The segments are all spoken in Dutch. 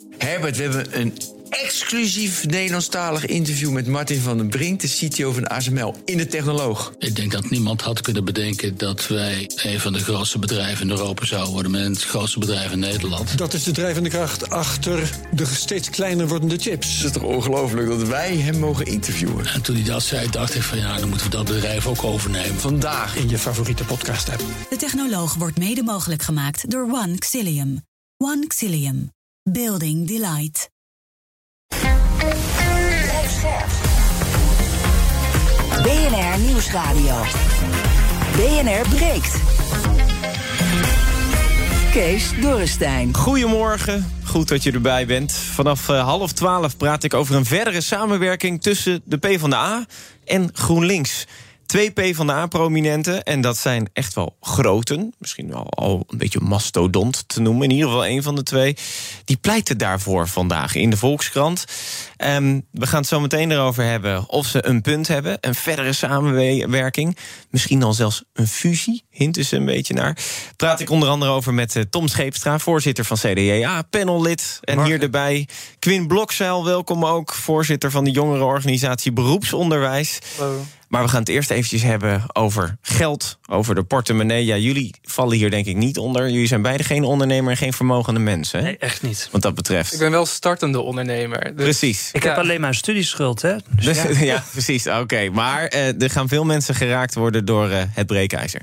Herbert, we hebben een exclusief Nederlandstalig interview met Martin van den Brink, de CTO van ASML, in de Technoloog. Ik denk dat niemand had kunnen bedenken dat wij een van de grootste bedrijven in Europa zouden worden, met het grootste bedrijf in Nederland. Dat is de drijvende kracht achter de steeds kleiner wordende chips. Het is toch ongelooflijk dat wij hem mogen interviewen. En toen hij dat zei, dacht ik van ja, dan moeten we dat bedrijf ook overnemen. Vandaag In je favoriete podcast-app. De Technoloog wordt mede mogelijk gemaakt door One Xilium. One Xilium. Building Delight. BNR Nieuwsradio. BNR breekt. Kees Dorrestein. Goedemorgen, goed dat je erbij bent. Vanaf 11:30 praat ik over een verdere samenwerking tussen de PvdA en GroenLinks. 2 PvdA-prominenten, en dat zijn echt wel groten. Misschien wel al een beetje mastodont te noemen. In ieder geval één van de 2. Die pleiten daarvoor vandaag in de Volkskrant. We gaan het zo meteen erover hebben of ze een punt hebben. Een verdere samenwerking. Misschien dan zelfs een fusie. Hint is een beetje naar. Praat ik onder andere over met Tom Scheepstra, voorzitter van CDA, panellid. En morgen hier erbij Quinn Blokzeil, welkom ook. Voorzitter van de jongerenorganisatie Beroepsonderwijs. Hallo. Maar we gaan het eerst eventjes hebben over geld, over de portemonnee. Ja, jullie vallen hier denk ik niet onder. Jullie zijn beide geen ondernemer en geen vermogende mensen, hè? Nee, echt niet. Wat dat betreft. Ik ben wel startende ondernemer. Dus Precies. Ik heb alleen maar een studieschuld, hè? Dus, ja, precies. Oké. Maar er gaan veel mensen geraakt worden door het breekijzer.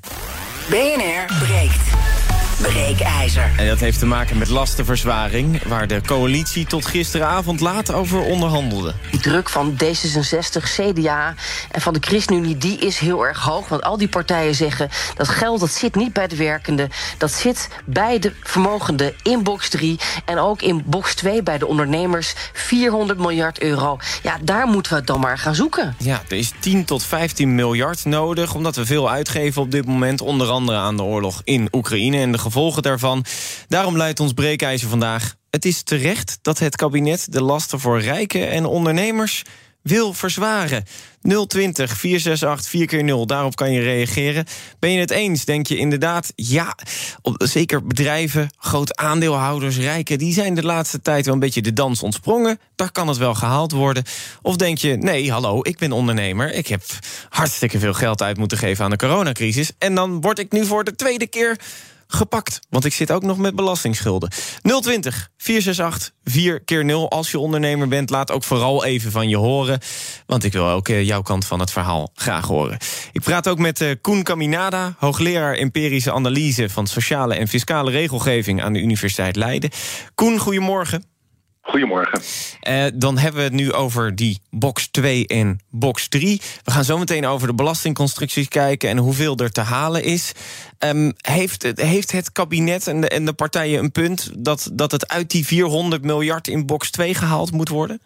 BNR breekt. Breekijzer. En dat heeft te maken met lastenverzwaring, waar de coalitie tot gisteravond laat over onderhandelde. Die druk van D66, CDA en van de ChristenUnie, die is heel erg hoog. Want al die partijen zeggen dat geld dat zit niet bij de werkenden. Dat zit bij de vermogenden in box 3 en ook in box 2 bij de ondernemers. 400 miljard euro. Ja, daar moeten we het dan maar gaan zoeken. Ja, er is 10 tot 15 miljard nodig, omdat we veel uitgeven op dit moment. Onder andere aan de oorlog in Oekraïne en de gevolgen daarvan. Daarom luidt ons breekijzer vandaag: het is terecht dat het kabinet de lasten voor rijken en ondernemers wil verzwaren. 020 468 4x0, daarop kan je reageren. Ben je het eens? Denk je inderdaad, ja, zeker bedrijven, groot aandeelhouders, rijken, die zijn de laatste tijd wel een beetje de dans ontsprongen. Daar kan het wel gehaald worden. Of denk je, nee, hallo, ik ben ondernemer. Ik heb hartstikke veel geld uit moeten geven aan de coronacrisis. En dan word ik nu voor de tweede keer gepakt, want ik zit ook nog met belastingsschulden. 020 468 4x0. Als je ondernemer bent, laat ook vooral even van je horen, want ik wil ook jouw kant van het verhaal graag horen. Ik praat ook met Koen Caminada, hoogleraar empirische analyse van sociale en fiscale regelgeving aan de Universiteit Leiden. Koen, goedemorgen. Goedemorgen. Dan hebben we het nu over die box 2 en box 3. We gaan zo meteen over de belastingconstructies kijken en hoeveel er te halen is. Heeft het kabinet en de partijen een punt dat het uit die 400 miljard in box 2 gehaald moet worden?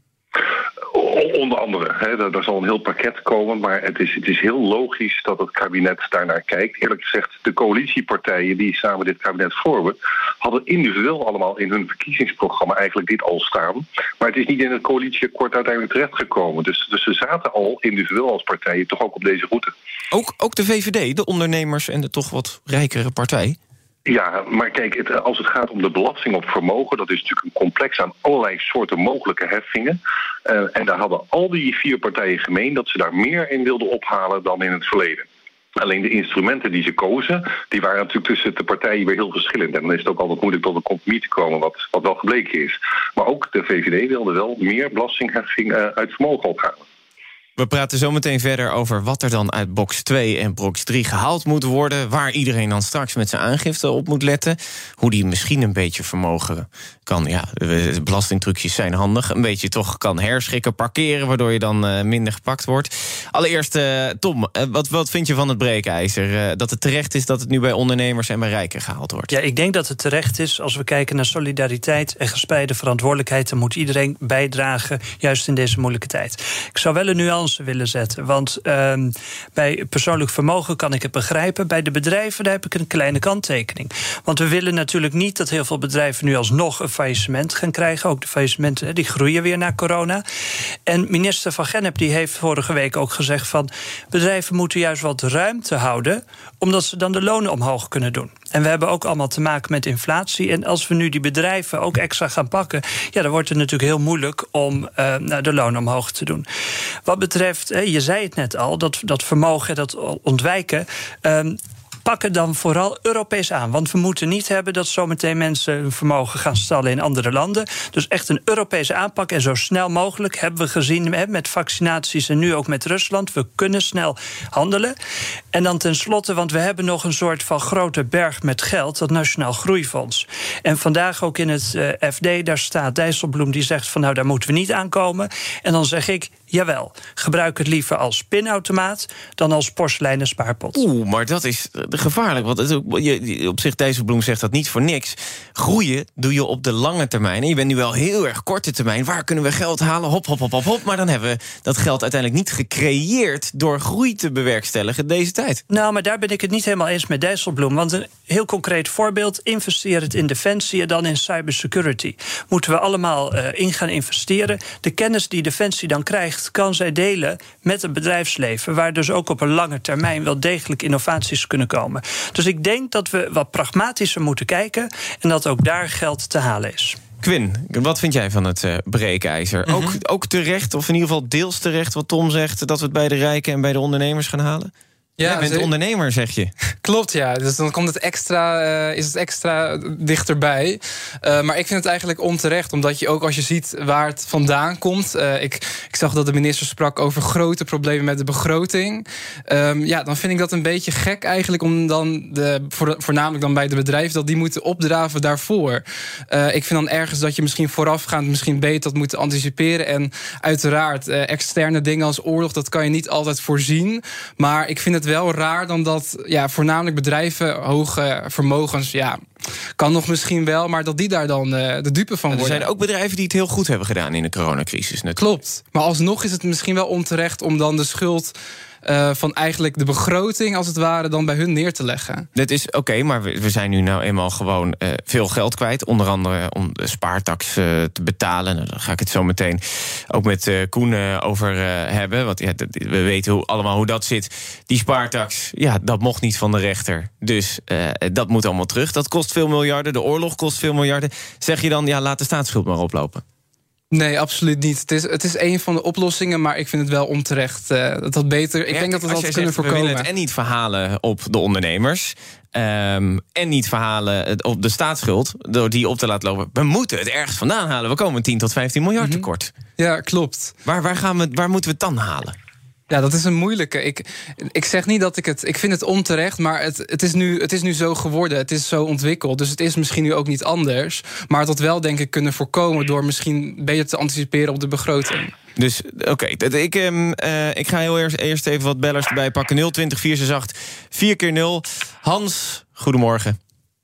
Onder andere, er zal een heel pakket komen, maar het is heel logisch dat het kabinet daarnaar kijkt. Eerlijk gezegd, de coalitiepartijen die samen dit kabinet vormen, hadden individueel allemaal in hun verkiezingsprogramma eigenlijk dit al staan. Maar het is niet in het coalitieakkoord uiteindelijk terechtgekomen. Dus ze zaten al individueel als partijen toch ook op deze route. Ook de VVD, de ondernemers en de toch wat rijkere partij? Ja, maar kijk, als het gaat om de belasting op vermogen, dat is natuurlijk een complex aan allerlei soorten mogelijke heffingen. En daar hadden al die 4 partijen gemeen dat ze daar meer in wilden ophalen dan in het verleden. Alleen de instrumenten die ze kozen, die waren natuurlijk tussen de partijen weer heel verschillend. En dan is het ook altijd moeilijk tot een compromis te komen, wat wel gebleken is. Maar ook de VVD wilde wel meer belastingheffing uit vermogen ophalen. We praten zo meteen verder over wat er dan uit box 2 en box 3 gehaald moet worden, waar iedereen dan straks met zijn aangifte op moet letten, hoe die misschien een beetje vermogen kan, ja, de belastingtrucjes zijn handig, een beetje toch kan herschikken, parkeren, waardoor je dan minder gepakt wordt. Allereerst, Tom, wat vind je van het breekijzer? Dat het terecht is dat het nu bij ondernemers en bij rijken gehaald wordt? Ja, ik denk dat het terecht is. Als we kijken naar solidariteit en gespreide verantwoordelijkheid, dan moet iedereen bijdragen, juist in deze moeilijke tijd. Ik zou wel een nuance fondsen willen zetten. Want bij persoonlijk vermogen kan ik het begrijpen. Bij de bedrijven daar heb ik een kleine kanttekening. Want we willen natuurlijk niet dat heel veel bedrijven nu alsnog een faillissement gaan krijgen. Ook de faillissementen die groeien weer na corona. En minister Van Gennep die heeft vorige week ook gezegd van bedrijven moeten juist wat ruimte houden, omdat ze dan de lonen omhoog kunnen doen. En we hebben ook allemaal te maken met inflatie. En als we nu die bedrijven ook extra gaan pakken, ja, dan wordt het natuurlijk heel moeilijk om de lonen omhoog te doen. Wat betreft, je zei het net al, dat vermogen, dat ontwijken, pakken dan vooral Europees aan. Want we moeten niet hebben dat zometeen mensen hun vermogen gaan stallen in andere landen. Dus echt een Europese aanpak. En zo snel mogelijk hebben we gezien met vaccinaties en nu ook met Rusland. We kunnen snel handelen. En dan tenslotte, want we hebben nog een soort van grote berg met geld, dat Nationaal Groeifonds. En vandaag ook in het FD, daar staat Dijsselbloem, die zegt van nou, daar moeten we niet aankomen. En dan zeg ik, jawel, gebruik het liever als pinautomaat dan als porseleinen spaarpot. Maar dat is gevaarlijk. Want op zich, Dijsselbloem zegt dat niet voor niks. Groeien doe je op de lange termijn. En je bent nu wel heel erg korte termijn. Waar kunnen we geld halen? Hop, hop, hop, hop, hop. Maar dan hebben we dat geld uiteindelijk niet gecreëerd door groei te bewerkstelligen deze tijd. Nou, maar daar ben ik het niet helemaal eens met Dijsselbloem. Want een heel concreet voorbeeld, investeer het in defensie en dan in cybersecurity. Moeten we allemaal in gaan investeren. De kennis die defensie dan krijgt, kan zij delen met het bedrijfsleven, waar dus ook op een lange termijn wel degelijk innovaties kunnen komen. Dus ik denk dat we wat pragmatischer moeten kijken en dat ook daar geld te halen is. Quinn, wat vind jij van het breekijzer? Ook terecht, of in ieder geval deels terecht, wat Tom zegt, dat we het bij de rijken en bij de ondernemers gaan halen? Ja, jij bent ondernemer, zeg je. Klopt, ja. Dus dan komt het is het extra dichterbij. Maar ik vind het eigenlijk onterecht, omdat je ook als je ziet waar het vandaan komt. Ik zag dat de minister sprak over grote problemen met de begroting. Dan vind ik dat een beetje gek eigenlijk, om dan voornamelijk dan bij de bedrijven, dat die moeten opdraven daarvoor. Ik vind dan ergens dat je misschien voorafgaand misschien beter dat moet anticiperen. En uiteraard, externe dingen als oorlog, dat kan je niet altijd voorzien. Maar ik vind het wel raar dan dat voornamelijk bedrijven, hoge vermogens, kan nog misschien wel, maar dat die daar dan de dupe van worden. Er zijn ook bedrijven die het heel goed hebben gedaan in de coronacrisis natuurlijk. Klopt, maar alsnog is het misschien wel onterecht om dan de schuld van eigenlijk de begroting, als het ware, dan bij hun neer te leggen. Dat is oké, maar we zijn nu nou eenmaal gewoon veel geld kwijt. Onder andere om de spaartax te betalen. Nou, daar ga ik het zo meteen ook met Koen over hebben. Want we weten allemaal hoe dat zit. Die spaartax, dat mocht niet van de rechter. Dus dat moet allemaal terug. Dat kost veel miljarden. De oorlog kost veel miljarden. Zeg je dan, laat de staatsschuld maar oplopen? Nee, absoluut niet. Het is een van de oplossingen, maar ik vind het wel onterecht. Dat beter. Ik denk dat we dat kunnen voorkomen. We willen het en niet verhalen op de ondernemers, en niet verhalen op de staatsschuld door die op te laten lopen. We moeten het ergens vandaan halen. We komen 10 tot 15 miljard tekort. Ja, klopt. Waar moeten we het dan halen? Ja, dat is een moeilijke. Ik zeg niet dat ik vind het onterecht, maar het is nu zo geworden. Het is zo ontwikkeld, dus het is misschien nu ook niet anders. Maar dat wel, denk ik, kunnen voorkomen door misschien beter te anticiperen op de begroting. Dus oké, ik ga heel eerst even wat bellers erbij pakken. 020 468 4x0. Hans, goedemorgen.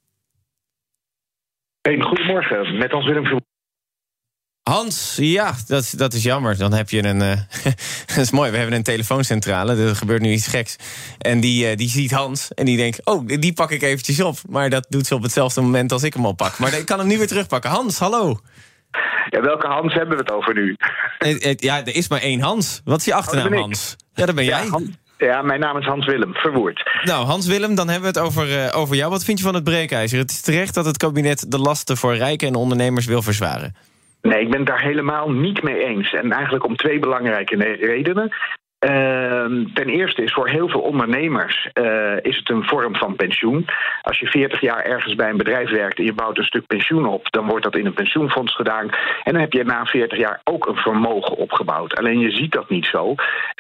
Hey, goedemorgen, met Hans Willem. Hans, dat is jammer. Dan heb je een... dat is mooi, we hebben een telefooncentrale. Er gebeurt nu iets geks. En die ziet Hans en die denkt, die pak ik eventjes op. Maar dat doet ze op hetzelfde moment als ik hem al pak. Maar ik kan hem nu weer terugpakken. Hans, hallo. Ja, welke Hans hebben we het over nu? Er is maar één Hans. Wat is je achternaam, Hans? Ja, dat ben jij. Ja, mijn naam is Hans Willem, verwoerd. Nou, Hans Willem, dan hebben we het over jou. Wat vind je van het breekijzer? Het is terecht dat het kabinet de lasten voor rijken en ondernemers wil verzwaren. Nee, ik ben het daar helemaal niet mee eens. En eigenlijk om 2 belangrijke redenen. Ten eerste is voor heel veel ondernemers is het een vorm van pensioen. Als je 40 jaar ergens bij een bedrijf werkt en je bouwt een stuk pensioen op, dan wordt dat in een pensioenfonds gedaan. En dan heb je na 40 jaar ook een vermogen opgebouwd. Alleen je ziet dat niet zo.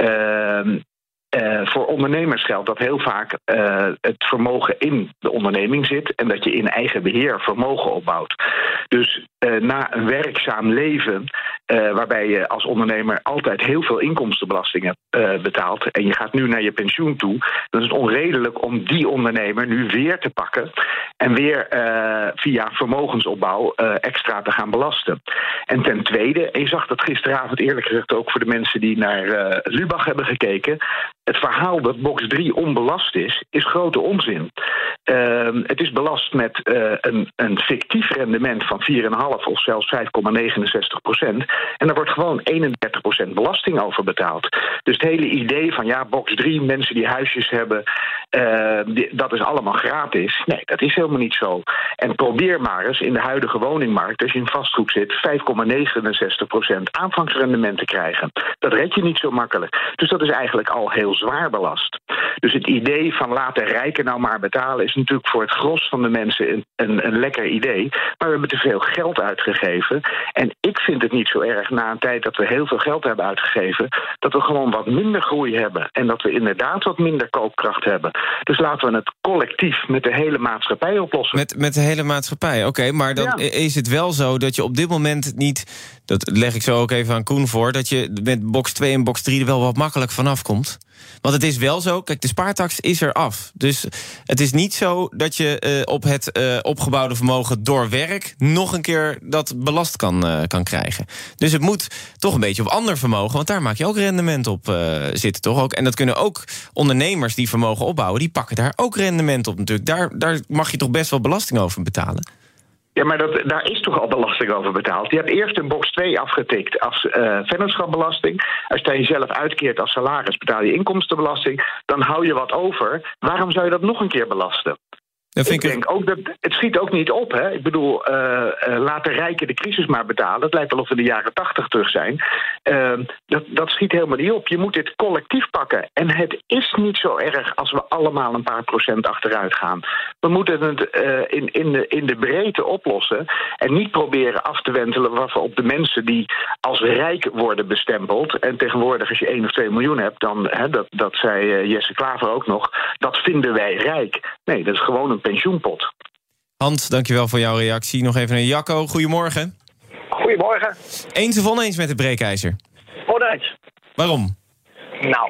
Voor ondernemers geldt dat heel vaak het vermogen in de onderneming zit en dat je in eigen beheer vermogen opbouwt. Dus na een werkzaam leven waarbij je als ondernemer altijd heel veel inkomstenbelastingen betaalt en je gaat nu naar je pensioen toe, dan is het onredelijk om die ondernemer nu weer te pakken en weer via vermogensopbouw extra te gaan belasten. En ten tweede, en je zag dat gisteravond eerlijk gezegd ook voor de mensen die naar Lubach hebben gekeken, het verhaal dat box 3 onbelast is grote onzin. Het is belast met een fictief rendement van 4,5 of zelfs 5,69%. En daar wordt gewoon 31% belasting over betaald. Dus het hele idee van box 3, mensen die huisjes hebben, dat is allemaal gratis. Nee, dat is helemaal niet zo. En probeer maar eens in de huidige woningmarkt, als je in vastgoed zit, 5,69% aanvangsrendement te krijgen. Dat red je niet zo makkelijk. Dus dat is eigenlijk al heel zwaar belast. Dus het idee van laten rijken nou maar betalen is natuurlijk voor het gros van de mensen een lekker idee. Maar we hebben te veel geld uitgegeven. En ik vind het niet zo erg na een tijd dat we heel veel geld hebben uitgegeven, dat we gewoon wat minder groei hebben. En dat we inderdaad wat minder koopkracht hebben. Dus laten we het collectief met de hele maatschappij oplossen. Met de hele maatschappij, oké. Maar dan is het wel zo dat je op dit moment niet, dat leg ik zo ook even aan Koen voor, dat je met box 2 en box 3 er wel wat makkelijk vanaf komt. Want het is wel zo, kijk, de spaartax is er af. Dus het is niet zo dat je op het opgebouwde vermogen door werk nog een keer dat belast kan krijgen. Dus het moet toch een beetje op ander vermogen, want daar maak je ook rendement op zitten, toch ook? En dat kunnen ook ondernemers die vermogen opbouwen, die pakken daar ook rendement op natuurlijk. Daar mag je toch best wel belasting over betalen? Ja, maar daar is toch al belasting over betaald. Je hebt eerst een box 2 afgetikt als vennootschapbelasting. Als je jezelf uitkeert als salaris, betaal je inkomstenbelasting. Dan hou je wat over. Waarom zou je dat nog een keer belasten? Ik denk ook dat het schiet ook niet op. Hè? Ik bedoel, laat de rijken de crisis maar betalen. Het lijkt wel of we de jaren 80 terug zijn. Dat schiet helemaal niet op. Je moet dit collectief pakken. En het is niet zo erg als we allemaal een paar procent achteruit gaan. We moeten het in de breedte oplossen. En niet proberen af te wentelen wat we op de mensen die als rijk worden bestempeld. En tegenwoordig als je 1 of 2 miljoen hebt, dan, dat zei Jesse Klaver ook nog, dat vinden wij rijk. Nee, dat is gewoon een pensioenpot. Hans, dankjewel voor jouw reactie. Nog even naar Jacco. Goedemorgen. Goedemorgen. Eens of oneens met het breekijzer? Oneens. Waarom? Nou,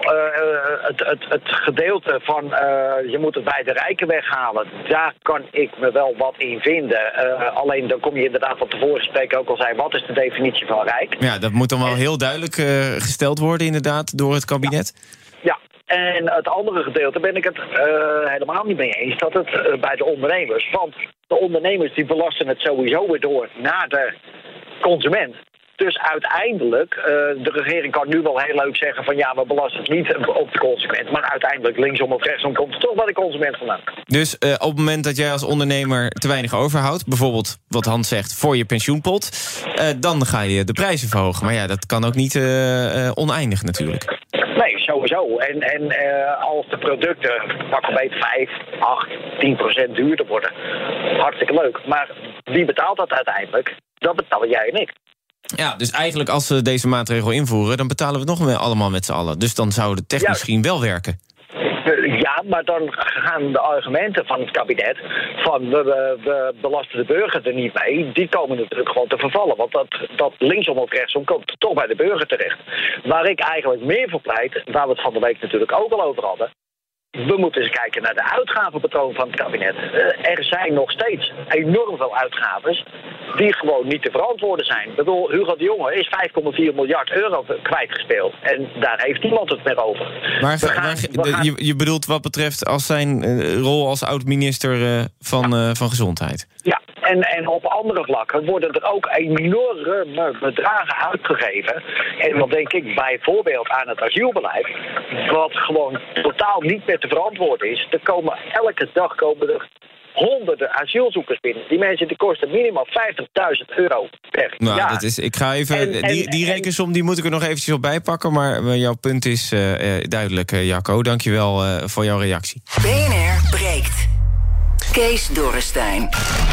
het gedeelte van je moet het bij de rijken weghalen, daar kan ik me wel wat in vinden. Alleen dan kom je inderdaad wat de vorige spreker ook al zei, wat is de definitie van rijk? Ja, dat moet dan wel heel duidelijk gesteld worden inderdaad door het kabinet. Ja. En het andere gedeelte ben ik het helemaal niet mee eens, dat het bij de ondernemers. Want de ondernemers die belasten het sowieso weer door naar de consument. Dus uiteindelijk, de regering kan nu wel heel leuk zeggen van we belasten het niet op de consument. Maar uiteindelijk linksom of rechtsom komt het toch bij de consument vandaan. Dus op het moment dat jij als ondernemer te weinig overhoudt, bijvoorbeeld wat Hans zegt voor je pensioenpot, dan ga je de prijzen verhogen. Maar ja, dat kan ook niet oneindig natuurlijk. Nee, sowieso. En als de producten pak een beetje 5, 8, 10% duurder worden, hartstikke leuk. Maar wie betaalt dat uiteindelijk? Dat betalen jij en ik. Ja, dus eigenlijk als ze deze maatregel invoeren, dan betalen we het nog allemaal met z'n allen. Dus dan zou het technisch misschien wel werken. Ja, maar dan gaan de argumenten van het kabinet van we belasten de burger er niet mee, die komen natuurlijk gewoon te vervallen. Want dat linksom of rechtsom komt toch bij de burger terecht. Waar ik eigenlijk meer voor pleit, waar we het van de week natuurlijk ook al over hadden, we moeten eens kijken naar de uitgavenpatroon van het kabinet. Er zijn nog steeds enorm veel uitgaven die gewoon niet te verantwoorden zijn. Ik bedoel, Hugo de Jonge is 5,4 miljard euro kwijtgespeeld. En daar heeft niemand het meer over. Je bedoelt wat betreft als zijn rol als oud-minister van Gezondheid? Ja, en op andere vlakken worden er ook enorme bedragen uitgegeven. En dan denk ik bijvoorbeeld aan het asielbeleid, wat gewoon totaal niet meer te verantwoorden is. Elke dag komen er honderden asielzoekers binnen. Die mensen die kosten minimaal €50.000 per jaar. Dat is, ik ga even, die rekensom die moet ik er nog eventjes op bijpakken. Maar jouw punt is duidelijk, Jacco. Dank je wel voor jouw reactie. BNR breekt. Kees Dorrestein.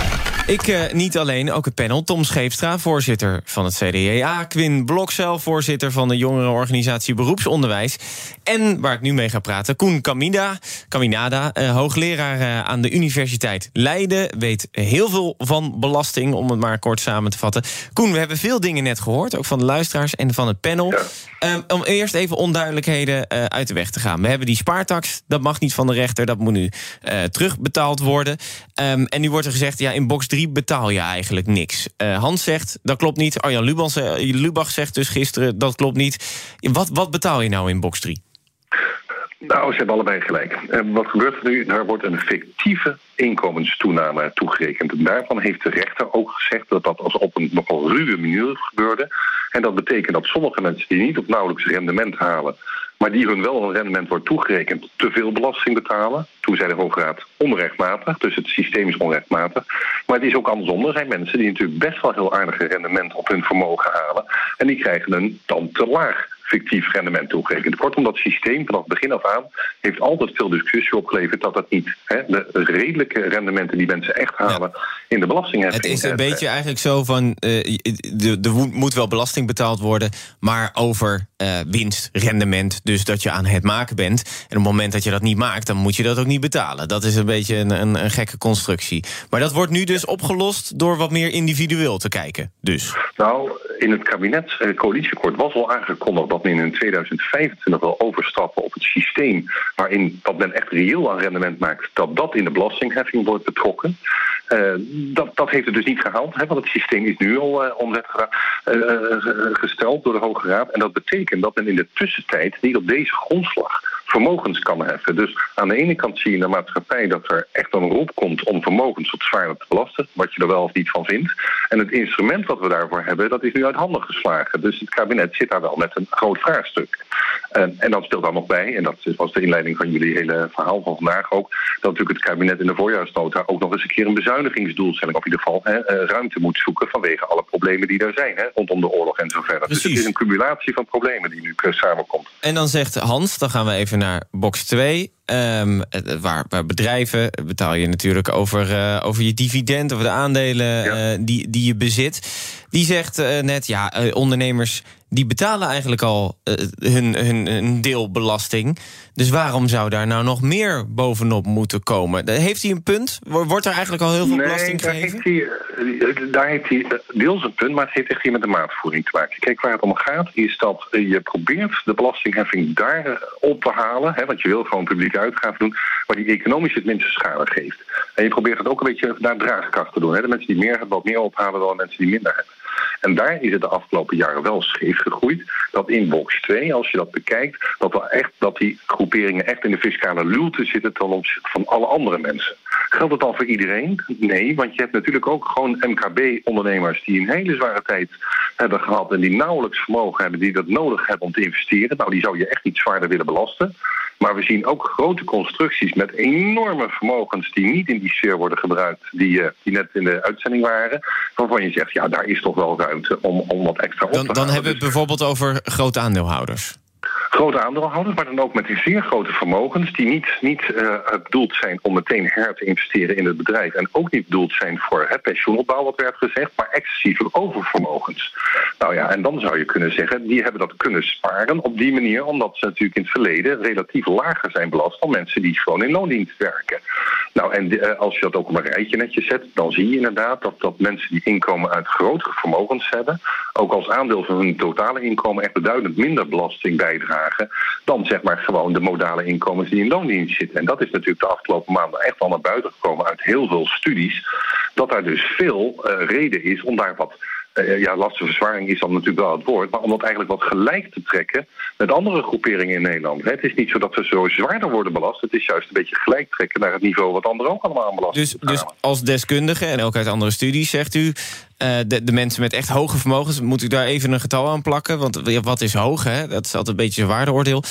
Ik niet alleen, ook het panel. Tom Scheepstra, voorzitter van het CDA. Quinn Blokzel, voorzitter van de jongerenorganisatie Beroepsonderwijs. En waar ik nu mee ga praten, Koen Caminada, hoogleraar aan de Universiteit Leiden. Weet heel veel van belasting, om het maar kort samen te vatten. Koen, we hebben veel dingen net gehoord, ook van de luisteraars en van het panel. Ja. Om eerst even onduidelijkheden uit de weg te gaan. We hebben die spaartax, dat mag niet van de rechter, dat moet nu terugbetaald worden. En nu wordt er gezegd, ja, in box 3 betaal je eigenlijk niks. Hans zegt, dat klopt niet. Arjan Lubach zegt dus gisteren, dat klopt niet. Wat betaal je nou in box 3? Nou, ze hebben allebei gelijk. Wat gebeurt er nu? Daar wordt een fictieve inkomenstoename toegerekend. En daarvan heeft de rechter ook gezegd dat dat als op een nogal ruwe manier gebeurde. En dat betekent dat sommige mensen die niet of nauwelijks rendement halen, maar die hun wel een rendement wordt toegerekend, te veel belasting betalen. Toen zei de Hoge Raad onrechtmatig, dus het systeem is onrechtmatig. Maar het is ook andersom. Er zijn mensen die natuurlijk best wel heel aardige rendement op hun vermogen halen. En die krijgen een dan te laag fictief rendement toegerekend. Kortom, dat systeem vanaf begin af aan heeft altijd veel discussie opgeleverd dat het niet de redelijke rendementen die mensen echt halen in de belastingheffing. Het is een beetje eigenlijk zo van, er moet wel belasting betaald worden, maar over winst, rendement, dus dat je aan het maken bent. En op het moment dat je dat niet maakt, dan moet je dat ook niet betalen. Dat is een beetje een gekke constructie. Maar dat wordt nu dus opgelost door wat meer individueel te kijken. Dus. Nou, in het kabinetscoalitieakkoord was al aangekondigd dat men in 2025 wil overstappen op het systeem waarin dat men echt reëel aan rendement maakt, dat in de belastingheffing wordt betrokken. Dat heeft het dus niet gehaald, want het systeem is nu al gesteld door de Hoge Raad. En dat betekent dat men in de tussentijd niet op deze grondslag vermogens kan heffen. Dus aan de ene kant zie je in de maatschappij dat er echt een roep komt om vermogens wat zwaarder te belasten, wat je er wel of niet van vindt. En het instrument wat we daarvoor hebben, dat is nu uit handen geslagen. Dus het kabinet zit daar wel met een groot vraagstuk. En dat speelt daar nog bij, en dat was de inleiding van jullie hele verhaal van vandaag ook, dat natuurlijk het kabinet in de voorjaarsnota ook nog eens een keer een bezuinigingsdoelstelling, of in ieder geval ruimte moet zoeken vanwege alle problemen die er zijn, rondom de oorlog en zo verder. Precies. Dus het is een cumulatie van problemen die nu samenkomt. En dan zegt Hans, dan gaan we even naar box 2. Waar bedrijven betaal je natuurlijk over je dividend, over de aandelen die je bezit. Die zegt net, ondernemers die betalen eigenlijk al hun deel belasting. Dus waarom zou daar nou nog meer bovenop moeten komen? Heeft hij een punt? Wordt er eigenlijk al heel veel belasting gegeven? Daar heeft hij deels een punt, maar het heeft echt hier met de maatvoering te maken. Kijk, waar het om gaat is dat je probeert de belastingheffing daar op te halen, want je wil gewoon publieke uitgaven doen, waar die economisch het minste schade geeft. En je probeert het ook een beetje naar draagkracht te doen. De mensen die meer hebben, wat meer ophalen dan de mensen die minder hebben. En daar is het de afgelopen jaren wel scheef gegroeid. Dat in box 2, als je dat bekijkt, dat die groeperingen echt in de fiscale luwte zitten ten opzichte van alle andere mensen. Geldt het al voor iedereen? Nee, want je hebt natuurlijk ook gewoon MKB-ondernemers die een hele zware tijd hebben gehad en die nauwelijks vermogen hebben, die dat nodig hebben om te investeren. Nou, die zou je echt niet zwaarder willen belasten. Maar we zien ook grote constructies met enorme vermogens die niet in die sfeer worden gebruikt, die net in de uitzending waren, waarvan je zegt, ja, daar is toch wel ruimte om wat extra op te halen. Dan hebben we het bijvoorbeeld over grote aandeelhouders. Grote aandeelhouders, maar dan ook met zeer grote vermogens die niet bedoeld zijn om meteen her te investeren in het bedrijf en ook niet bedoeld zijn voor pensioenopbouw, wat werd gezegd, maar excessieve oververmogens. Nou ja, en dan zou je kunnen zeggen, die hebben dat kunnen sparen op die manier, omdat ze natuurlijk in het verleden relatief lager zijn belast dan mensen die gewoon in loondienst werken. Nou, en als je dat ook op een rijtje netjes zet, dan zie je inderdaad dat mensen die inkomen uit grotere vermogens hebben, ook als aandeel van hun totale inkomen echt beduidend minder belasting bijdragen dan zeg maar gewoon de modale inkomens die in loondienst zitten. En dat is natuurlijk de afgelopen maanden echt al naar buiten gekomen uit heel veel studies, dat daar dus veel reden is om daar wat lastenverzwaring is dan natuurlijk wel het woord, maar om dat eigenlijk wat gelijk te trekken met andere groeperingen in Nederland. Het is niet zo dat we zo zwaarder worden belast, het is juist een beetje gelijk trekken naar het niveau wat anderen ook allemaal aan belasting Dus als deskundige, en ook uit andere studies, zegt u, de mensen met echt hoge vermogens, moet u daar even een getal aan plakken, want wat is hoog, hè? Dat is altijd een beetje een waardeoordeel.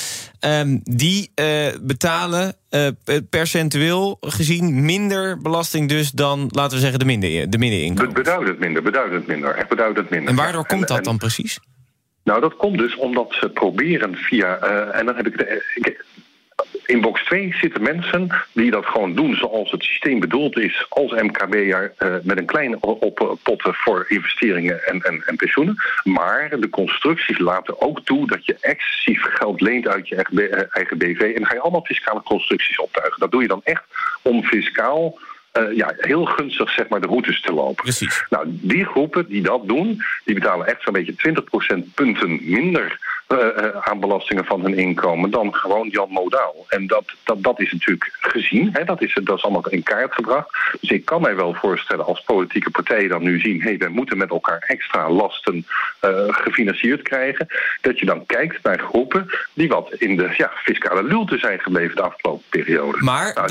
Die betalen percentueel gezien minder belasting dus dan, laten we zeggen, de middeninkomen. Beduidend minder, echt beduidend minder. En waardoor komt dat dan precies? Nou, dat komt dus omdat ze proberen via, en dan heb ik In box 2 zitten mensen die dat gewoon doen zoals het systeem bedoeld is als MKB'er met een kleine pot voor investeringen en pensioenen. Maar de constructies laten ook toe dat je excessief geld leent uit je eigen BV en dan ga je allemaal fiscale constructies optuigen. Dat doe je dan echt om fiscaal heel gunstig zeg maar de routes te lopen. Precies. Nou, die groepen die dat doen, die betalen echt zo'n beetje 20% punten minder aan belastingen van hun inkomen dan gewoon Jan Modaal. En dat is natuurlijk gezien. Hè, dat is allemaal in kaart gebracht. Dus ik kan mij wel voorstellen als politieke partijen dan nu zien, wij moeten met elkaar extra lasten gefinancierd krijgen, dat je dan kijkt naar groepen die wat in de fiscale luwte zijn gebleven de afgelopen periode. Maar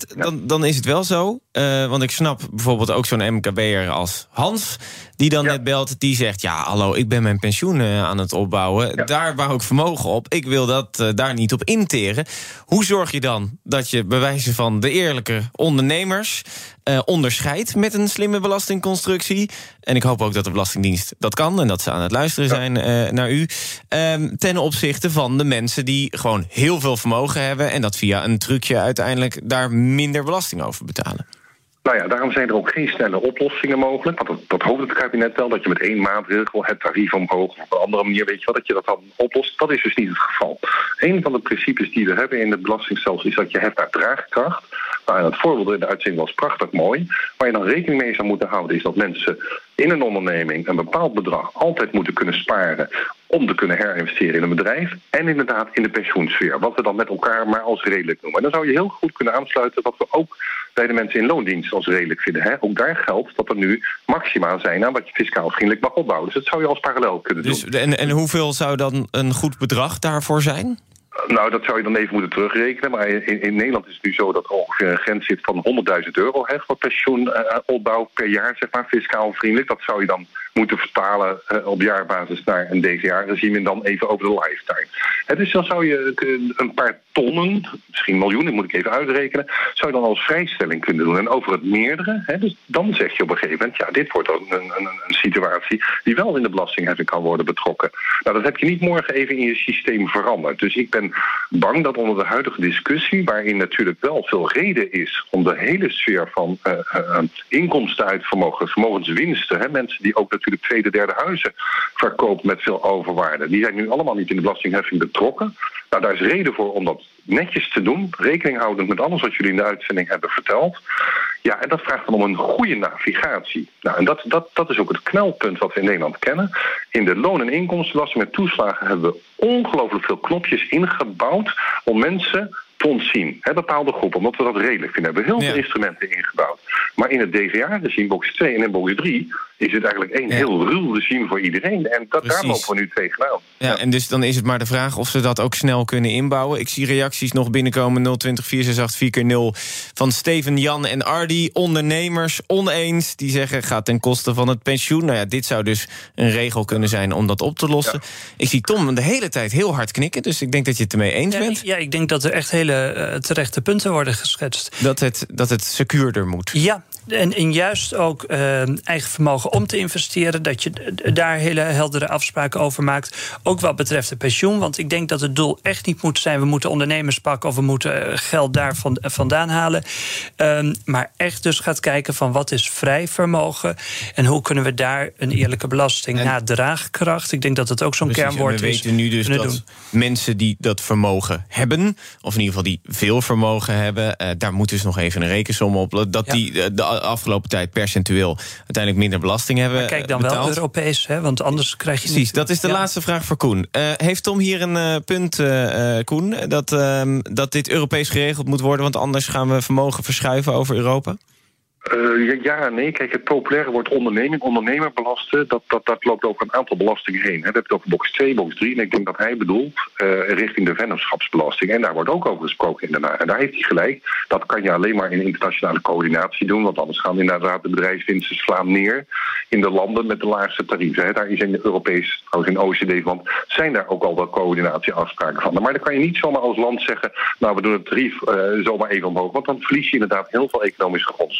dan is het wel zo, want ik snap bijvoorbeeld ook zo'n MKB'er als Hans, die dan net belt, die zegt, hallo, ik ben mijn pensioen aan het opbouwen. Ja. Daar bouw ik vermogen op. Ik wil dat daar niet op interen. Hoe zorg je dan dat je bij wijze van de eerlijke ondernemers onderscheidt met een slimme belastingconstructie? En ik hoop ook dat de Belastingdienst dat kan en dat ze aan het luisteren zijn naar u. Ten opzichte van de mensen die gewoon heel veel vermogen hebben en dat via een trucje uiteindelijk daar minder belasting over betalen. Nou ja, daarom zijn er ook geen snelle oplossingen mogelijk. Want dat hoopt het kabinet wel, dat je met één maatregel het tarief omhoog of op een andere manier, weet je wel, dat je dat dan oplost. Dat is dus niet het geval. Een van de principes die we hebben in het belastingstelsel is dat je heft naar draagkracht. Nou, het voorbeeld in de uitzending was prachtig mooi. Waar je dan rekening mee zou moeten houden is dat mensen in een onderneming een bepaald bedrag altijd moeten kunnen sparen om te kunnen herinvesteren in een bedrijf en inderdaad in de pensioensfeer. Wat we dan met elkaar maar als redelijk noemen. En dan zou je heel goed kunnen aansluiten wat we ook bij de mensen in loondienst als redelijk vinden. Hè? Ook daar geldt dat er nu maxima zijn aan wat je fiscaal vriendelijk mag opbouwen. Dus dat zou je als parallel kunnen doen. En hoeveel zou dan een goed bedrag daarvoor zijn? Nou, dat zou je dan even moeten terugrekenen. Maar in Nederland is het nu zo dat er ongeveer een grens zit van €100.000 voor pensioenopbouw per jaar, zeg maar, fiscaal vriendelijk. Dat zou je dan moeten vertalen op jaarbasis naar een DCA-regime en dan even over de lifetime. Dus dan zou je een paar tonnen, misschien miljoenen, moet ik even uitrekenen, zou je dan als vrijstelling kunnen doen. En over het meerdere, dus dan zeg je op een gegeven moment, dit wordt dan een situatie die wel in de belastingheffing kan worden betrokken. Nou, dat heb je niet morgen even in je systeem veranderd. Dus ik ben bang dat onder de huidige discussie, waarin natuurlijk wel veel reden is om de hele sfeer van inkomsten uit vermogenswinsten, mensen die ook natuurlijk tweede, derde huizen verkopen met veel overwaarde, die zijn nu allemaal niet in de belastingheffing betrokken. Nou, daar is reden voor om dat netjes te doen, rekening houdend met alles wat jullie in de uitzending hebben verteld. Ja, en dat vraagt dan om een goede navigatie. Nou, en dat is ook het knelpunt wat we in Nederland kennen. In de loon- en inkomstenbelasting met toeslagen hebben we ongelooflijk veel knopjes ingebouwd om mensen te ontzien. Bepaalde groepen, omdat we dat redelijk vinden. We hebben heel veel instrumenten ingebouwd. Maar in het DVA-regime, box 2 en in box 3... is het eigenlijk één heel ruw regime voor iedereen. En daar lopen we nu tegenaan. Ja, en dus dan is het maar de vraag of ze dat ook snel kunnen inbouwen. Ik zie reacties nog binnenkomen, 020-468-4x0... van Steven, Jan en Ardi, ondernemers, oneens. Die zeggen, gaat ten koste van het pensioen. Nou ja, dit zou dus een regel kunnen zijn om dat op te lossen. Ja. Ik zie Tom de hele tijd heel hard knikken, dus ik denk dat je het ermee eens bent. Ja, ik denk dat er echt hele terechte punten worden geschetst. Dat het secuurder moet. Ja, en juist ook eigen vermogen om te investeren, dat je daar hele heldere afspraken over maakt. Ook wat betreft het pensioen, want ik denk dat het doel echt niet moet zijn, we moeten ondernemers pakken of we moeten geld daar vandaan halen. Maar echt dus gaat kijken van wat is vrij vermogen en hoe kunnen we daar een eerlijke belasting naar draagkracht. Ik denk dat het ook zo'n kernwoord is. We weten nu dus dat mensen die dat vermogen hebben, of in ieder geval die veel vermogen hebben, daar moet dus nog even een rekensom op, dat die de afgelopen tijd percentueel uiteindelijk minder belasting hebben betaald. Maar kijk dan wel Europees, want anders krijg je Precies, dat is de laatste vraag voor Koen. Heeft Tom hier een punt, Koen, dat dit Europees geregeld moet worden, want anders gaan we vermogen verschuiven over Europa? Ja en nee. Kijk, het populaire woord ondernemer belasten, dat loopt over een aantal belastingen heen. We hebben het over box 2, box 3, en ik denk dat hij bedoelt richting de vennootschapsbelasting. En daar wordt ook over gesproken inderdaad. En daar heeft hij gelijk. Dat kan je alleen maar in internationale coördinatie doen, want anders gaan inderdaad de bedrijfswinsten slaan neer in de landen met de laagste tarieven. Daar is in de Europees, trouwens in OECD-land, zijn daar ook al wel coördinatieafspraken van. Maar dan kan je niet zomaar als land zeggen, nou we doen het tarief zomaar even omhoog, want dan verlies je inderdaad heel veel economische grondslag.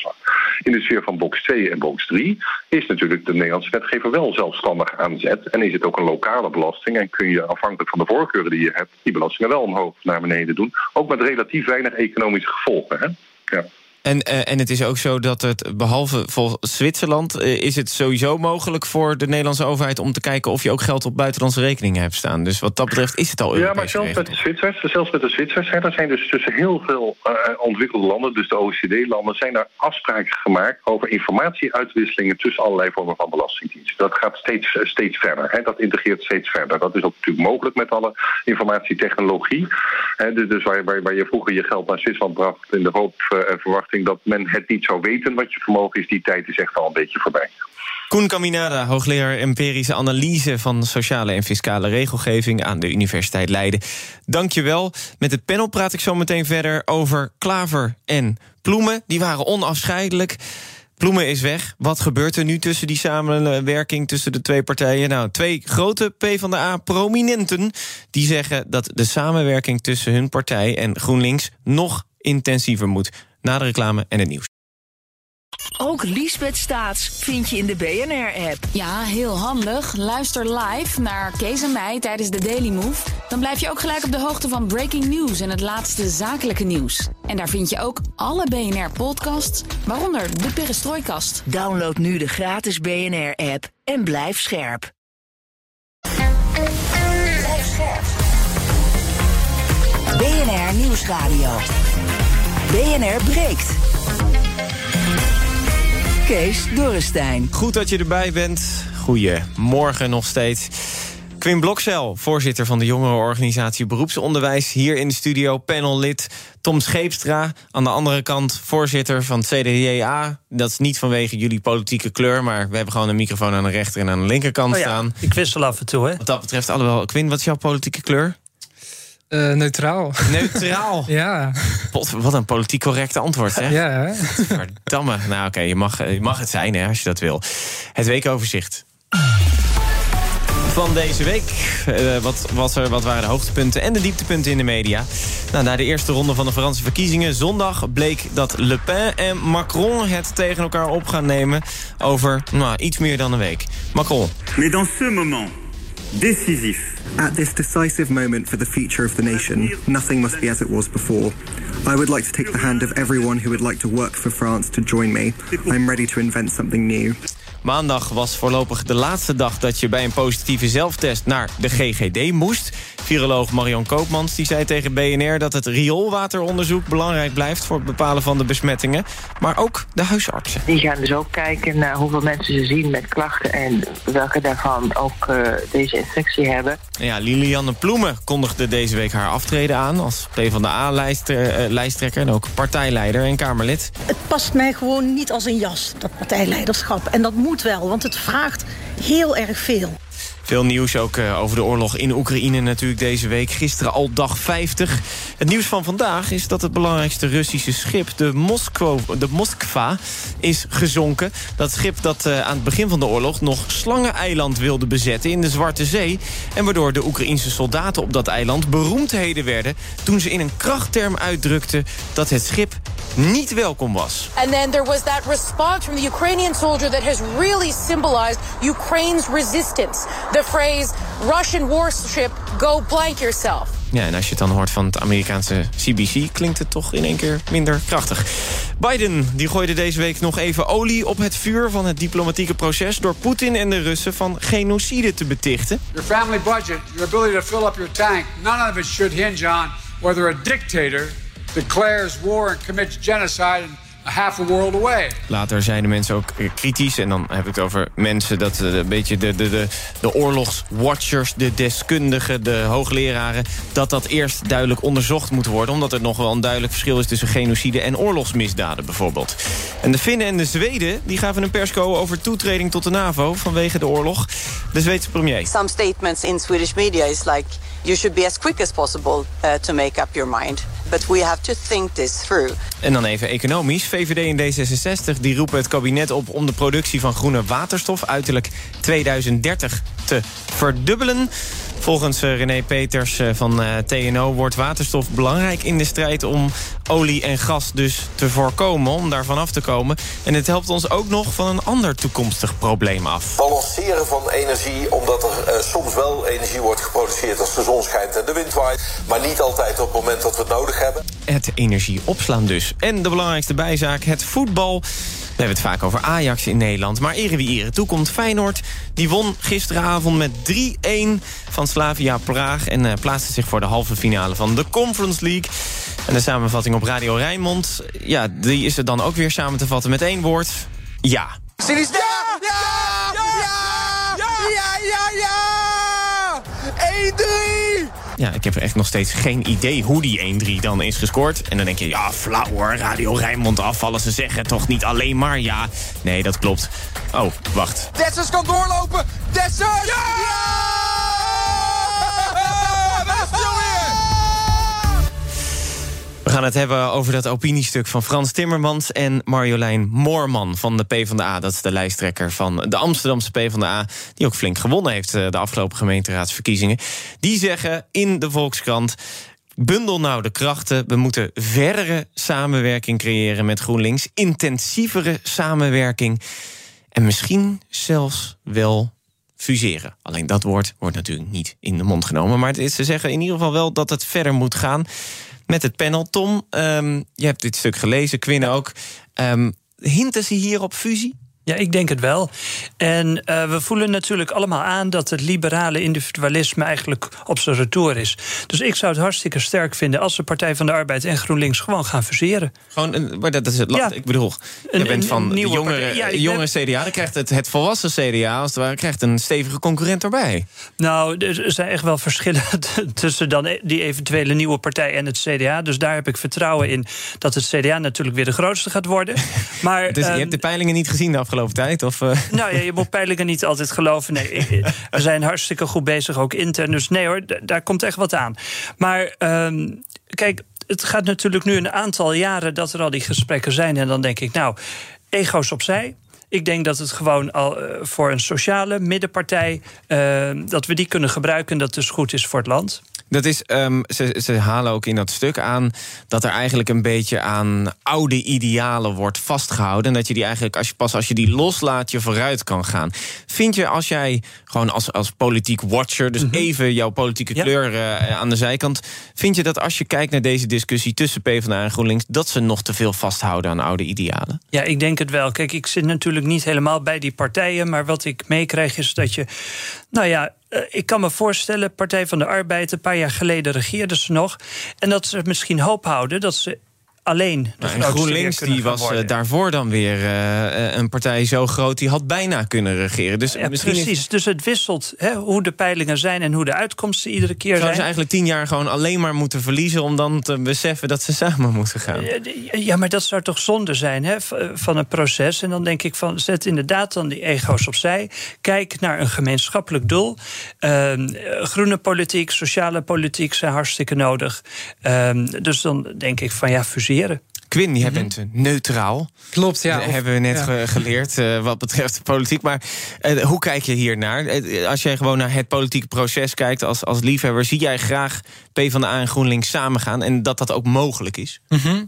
In de sfeer van box 2 en box 3 is natuurlijk de Nederlandse wetgever wel zelfstandig aan zet. En is het ook een lokale belasting en kun je afhankelijk van de voorkeuren die je hebt die belastingen wel omhoog of naar beneden doen. Ook met relatief weinig economische gevolgen. Hè? Ja. En het is ook zo dat het, behalve voor Zwitserland, is het sowieso mogelijk voor de Nederlandse overheid om te kijken of je ook geld op buitenlandse rekeningen hebt staan. Dus wat dat betreft is het al Europees. Ja, maar zelfs met de Zwitsers, er zijn dus tussen heel veel ontwikkelde landen, dus de OECD-landen, zijn er afspraken gemaakt over informatieuitwisselingen tussen allerlei vormen van belastingdiensten. Dat gaat steeds verder. Hè? Dat integreert steeds verder. Dat is ook natuurlijk mogelijk met alle informatietechnologie. Hè? Dus waar je vroeger je geld naar Zwitserland bracht in de hoop verwachting dat men het niet zou weten wat je vermogen is, die tijd is echt al een beetje voorbij. Koen Caminada, hoogleraar empirische analyse van sociale en fiscale regelgeving aan de Universiteit Leiden. Dank je wel. Met het panel praat ik zo meteen verder over Klaver en Ploemen. Die waren onafscheidelijk. Ploemen is weg. Wat gebeurt er nu tussen die samenwerking tussen de twee partijen? Nou, 2 grote PvdA-prominenten die zeggen dat de samenwerking tussen hun partij en GroenLinks nog intensiever moet. Na de reclame en het nieuws. Ook Liesbeth Staats vind je in de BNR-app. Ja, heel handig. Luister live naar Kees en mij tijdens de Daily Move. Dan blijf je ook gelijk op de hoogte van breaking news en het laatste zakelijke nieuws. En daar vind je ook alle BNR-podcasts, waaronder de Perestrooikast. Download nu de gratis BNR-app en blijf scherp. BNR Nieuwsradio. BNR breekt. Kees Dorrestein. Goed dat je erbij bent. Goedemorgen nog steeds. Quinn Blokzel, voorzitter van de jongerenorganisatie Beroepsonderwijs, hier in de studio, panellid. Tom Scheepstra, aan de andere kant voorzitter van het CDA. Dat is niet vanwege jullie politieke kleur, maar we hebben gewoon een microfoon aan de rechter en aan de linkerkant staan. Ik wissel af en toe, hè? Wat dat betreft, alhoewel, Quinn, wat is jouw politieke kleur? Neutraal. Neutraal? Ja. Wat een politiek correct antwoord, hè? Ja, hè? Verdamme. Nou, oké, je mag het zijn, hè, als je dat wil. Het weekoverzicht van deze week. Wat waren de hoogtepunten en de dieptepunten in de media? Nou, na de eerste ronde van de Franse verkiezingen zondag bleek dat Le Pen en Macron het tegen elkaar op gaan nemen over iets meer dan een week. Macron. Mais dans ce moment décisif. At this decisive moment for the future of the nation, nothing must be as it was before. I would like to take the hand of everyone who would like to work for France to join me. I'm ready to invent something new. Maandag was voorlopig de laatste dag dat je bij een positieve zelftest naar de GGD moest. Viroloog Marion Koopmans die zei tegen BNR dat het rioolwateronderzoek belangrijk blijft voor het bepalen van de besmettingen. Maar ook de huisartsen. Die gaan dus ook kijken naar hoeveel mensen ze zien met klachten en welke daarvan ook deze infectie hebben. Ja, Lilianne Ploemen kondigde deze week haar aftreden aan als PvdA-lijsttrekker en ook partijleider en Kamerlid. Het past mij gewoon niet als een jas, dat partijleiderschap. En dat moet wel, want het vraagt heel erg veel. Veel nieuws ook over de oorlog in Oekraïne natuurlijk deze week. Gisteren al dag 50. Het nieuws van vandaag is dat het belangrijkste Russische schip, de Moskva, is gezonken. Dat schip dat aan het begin van de oorlog nog Slangeneiland wilde bezetten in de Zwarte Zee. En waardoor de Oekraïnse soldaten op dat eiland beroemdheden werden toen ze in een krachtterm uitdrukten dat het schip niet welkom was. And then there was that response from the Ukrainian soldier that has really symbolized Ukraine's resistance. The phrase Russian warship, go blank yourself. Ja, en als je het dan hoort van het Amerikaanse CBC, klinkt het toch in één keer minder krachtig. Biden die gooide deze week nog even olie op het vuur van het diplomatieke proces door Poetin en de Russen van genocide te betichten. Your family budget, your ability to fill up your tank, none of it should hinge on whether a dictator declares war and commits genocide half a world away. Later zeiden mensen ook kritisch, en dan heb ik het over mensen dat een beetje de oorlogswatchers, de deskundigen, de hoogleraren, dat eerst duidelijk onderzocht moet worden, omdat er nog wel een duidelijk verschil is tussen genocide en oorlogsmisdaden bijvoorbeeld. En de Finnen en de Zweden die gaven een persco over toetreding tot de NAVO vanwege de oorlog. De Zweedse premier. Some statements in Swedish media is like you should be as quick as possible to make up your mind. But we have to think this through. En dan even economisch. VVD en D66 die roepen het kabinet op om de productie van groene waterstof uiterlijk 2030 te verdubbelen. Volgens René Peters van TNO wordt waterstof belangrijk in de strijd om olie en gas dus te voorkomen, om daarvan af te komen. En het helpt ons ook nog van een ander toekomstig probleem af. Balanceren van energie, omdat er soms wel energie wordt geproduceerd als de zon schijnt en de wind waait, maar niet altijd op het moment dat we het nodig hebben. Het energie opslaan dus. En de belangrijkste bijzaak, het voetbal. We hebben het vaak over Ajax in Nederland, maar ere wie ere toekomt. Feyenoord, die won gisteravond met 3-1 van Slavia Praag en plaatste zich voor de halve finale van de Conference League. En de samenvatting op Radio Rijnmond, ja, die is er dan ook weer samen te vatten met 1 woord. Ja. Sinister! Ja! 1-3! Ja, ik heb echt nog steeds geen idee hoe die 1-3 dan is gescoord. En dan denk je, ja, flauw hoor, Radio Rijnmond afvallen. Ze zeggen toch niet alleen maar ja. Nee, dat klopt. Oh, wacht. Dessers kan doorlopen! Dessers! Ja! We gaan het hebben over dat opiniestuk van Frans Timmermans en Marjolein Moorman van de PvdA. Dat is de lijsttrekker van de Amsterdamse PvdA, die ook flink gewonnen heeft de afgelopen gemeenteraadsverkiezingen. Die zeggen in de Volkskrant: bundel nou de krachten, we moeten verdere samenwerking creëren met GroenLinks, intensievere samenwerking en misschien zelfs wel fuseren. Alleen dat woord wordt natuurlijk niet in de mond genomen, maar ze zeggen in ieder geval wel dat het verder moet gaan. Met het panel. Tom, je hebt dit stuk gelezen, Quinn ook. Hinten ze hier op fusie? Ja, ik denk het wel. En we voelen natuurlijk allemaal aan dat het liberale individualisme eigenlijk op zijn retour is. Dus ik zou het hartstikke sterk vinden als de Partij van de Arbeid en GroenLinks gewoon gaan fuseren. Gewoon, maar dat is het. Ja, ik bedoel, je bent van de jongere CDA, dan krijgt het volwassen CDA als het ware krijgt een stevige concurrent erbij. Nou, er zijn echt wel verschillen tussen dan die eventuele nieuwe partij en het CDA. Dus daar heb ik vertrouwen in dat het CDA natuurlijk weer de grootste gaat worden. Maar dus je hebt de peilingen niet gezien de afgelopen tijd? Of, Nou ja, je moet peilingen niet altijd geloven. Nee, we zijn hartstikke goed bezig, ook intern. Dus nee hoor, daar komt echt wat aan. Maar kijk, het gaat natuurlijk nu een aantal jaren dat er al die gesprekken zijn. En dan denk ik, nou, ego's opzij. Ik denk dat het gewoon al voor een sociale middenpartij, dat we die kunnen gebruiken en dat het dus goed is voor het land. Dat is, ze halen ook in dat stuk aan dat er eigenlijk een beetje aan oude idealen wordt vastgehouden. En dat je die eigenlijk, als je die loslaat, je vooruit kan gaan. Vind je, als jij gewoon als politiek watcher, dus even jouw politieke kleur aan de zijkant, vind je dat als je kijkt naar deze discussie tussen PvdA en GroenLinks, dat ze nog te veel vasthouden aan oude idealen? Ja, ik denk het wel. Kijk, ik zit natuurlijk niet helemaal bij die partijen, maar wat ik meekrijg is dat je, nou ja, ik kan me voorstellen, Partij van de Arbeid, een paar jaar geleden regeerden ze nog, en dat ze misschien hoop houden dat ze alleen de en GroenLinks die was daarvoor dan weer een partij zo groot, die had bijna kunnen regeren. Dus ja, precies. Dus het wisselt hoe de peilingen zijn en hoe de uitkomsten iedere keer zijn. Zouden ze eigenlijk 10 jaar gewoon alleen maar moeten verliezen om dan te beseffen dat ze samen moeten gaan? Ja, maar dat zou toch zonde zijn van een proces. En dan denk ik van, zet inderdaad dan die ego's opzij. Kijk naar een gemeenschappelijk doel. Groene politiek, sociale politiek zijn hartstikke nodig. Dus dan denk ik van ja, fuseren. Quinn, jij bent neutraal. Klopt, ja. Dat hebben we net geleerd wat betreft de politiek. Maar hoe kijk je hier naar? Als jij gewoon naar het politieke proces kijkt als liefhebber, zie jij graag PvdA en GroenLinks samengaan en dat ook mogelijk is?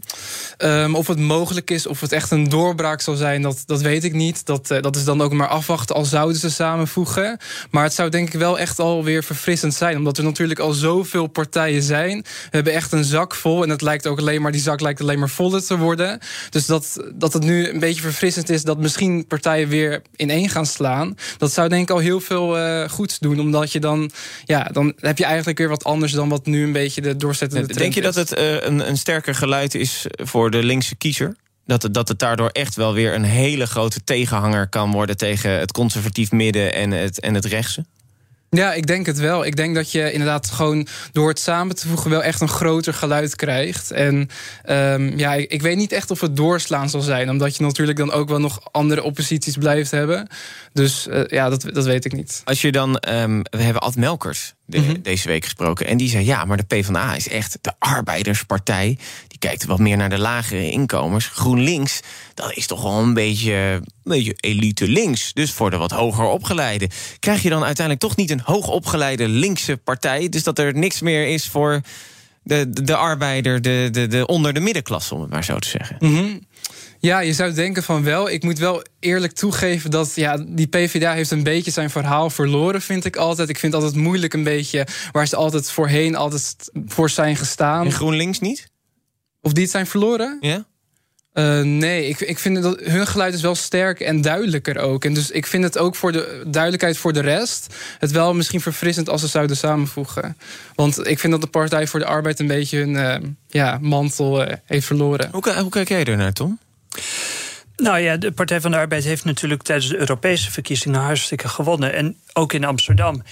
Of het mogelijk is, of het echt een doorbraak zal zijn, dat weet ik niet. Dat is dan ook maar afwachten, al zouden ze samenvoegen. Maar het zou denk ik wel echt alweer verfrissend zijn, omdat er natuurlijk al zoveel partijen zijn. We hebben echt een zak vol en het lijkt ook alleen maar, die zak lijkt alleen maar voller te worden. Dus dat het nu een beetje verfrissend is dat misschien partijen weer ineen gaan slaan. Dat zou denk ik al heel veel goeds doen, omdat je dan heb je eigenlijk weer wat anders dan wat nu een beetje de doorzettende trend is. Denk je dat het een sterker geluid is voor de linkse kiezer? Dat het daardoor echt wel weer een hele grote tegenhanger kan worden tegen het conservatief midden en het rechtse? Ja, ik denk het wel. Ik denk dat je inderdaad gewoon door het samen te voegen wel echt een groter geluid krijgt. En ik weet niet echt of het doorslaan zal zijn, omdat je natuurlijk dan ook wel nog andere opposities blijft hebben. Dus dat weet ik niet. Als je dan, we hebben Ad Melkers, deze week gesproken. En die zei, ja, maar de PvdA is echt de arbeiderspartij. Die kijkt wat meer naar de lagere inkomens. GroenLinks, dat is toch wel een beetje elite links. Dus voor de wat hoger opgeleide. Krijg je dan uiteindelijk toch niet een hoogopgeleide linkse partij? Dus dat er niks meer is voor de arbeider, de onder de middenklasse, om het maar zo te zeggen. Mm-hmm. Ja, je zou denken van wel. Ik moet wel eerlijk toegeven dat die PvdA heeft een beetje zijn verhaal verloren, vind ik altijd. Ik vind het altijd moeilijk een beetje waar ze altijd voorheen altijd voor zijn gestaan. En GroenLinks niet? Of die het zijn verloren? Ja. Nee, ik vind dat hun geluid is wel sterker en duidelijker ook. En dus ik vind het ook voor de duidelijkheid voor de rest het wel misschien verfrissend als ze zouden samenvoegen. Want ik vind dat de Partij voor de Arbeid een beetje hun mantel heeft verloren. Hoe kijk jij ernaar, Tom? Nou ja, de Partij van de Arbeid heeft natuurlijk tijdens de Europese verkiezingen hartstikke gewonnen. En ook in Amsterdam.